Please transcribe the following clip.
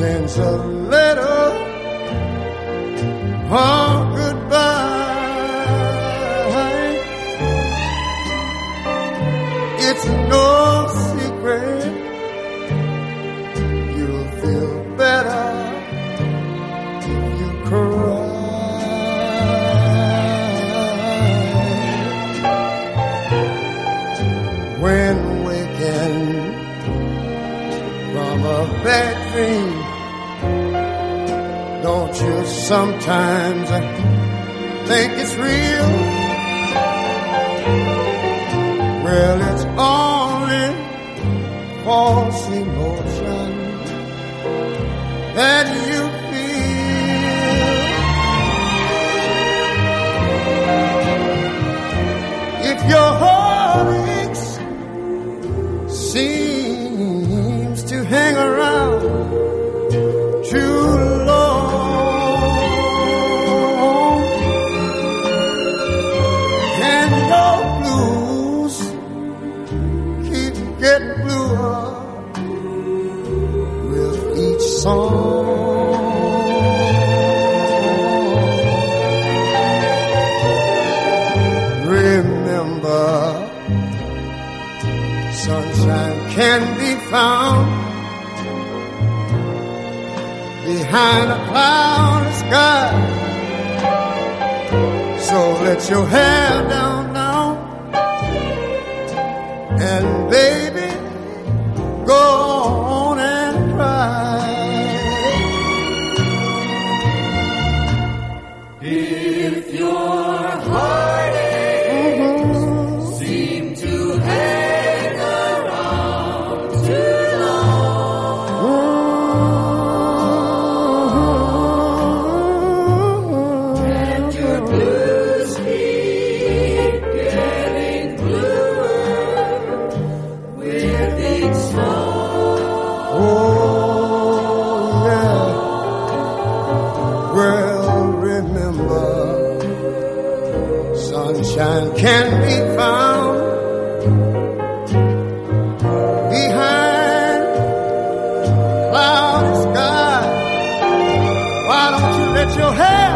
sends a letter of goodbye. It's no secret you'll feel better if you cry. When waking from a bad dream, don't you sometimes think it's real? Well, it's only false emotion that you feel. If your heart aches, seems to hang around too long, and your blues keep getting bluer with each song. Remember, sunshine can be found behind a clouded sky. So let your hair down now, and baby, go on and cry. If your heartaches seem to hang around too long, and your blues keep getting bluer with each song. Oh, yeah. Well, remember, sunshine can be found behind cloudy sky. Why don't you let your hair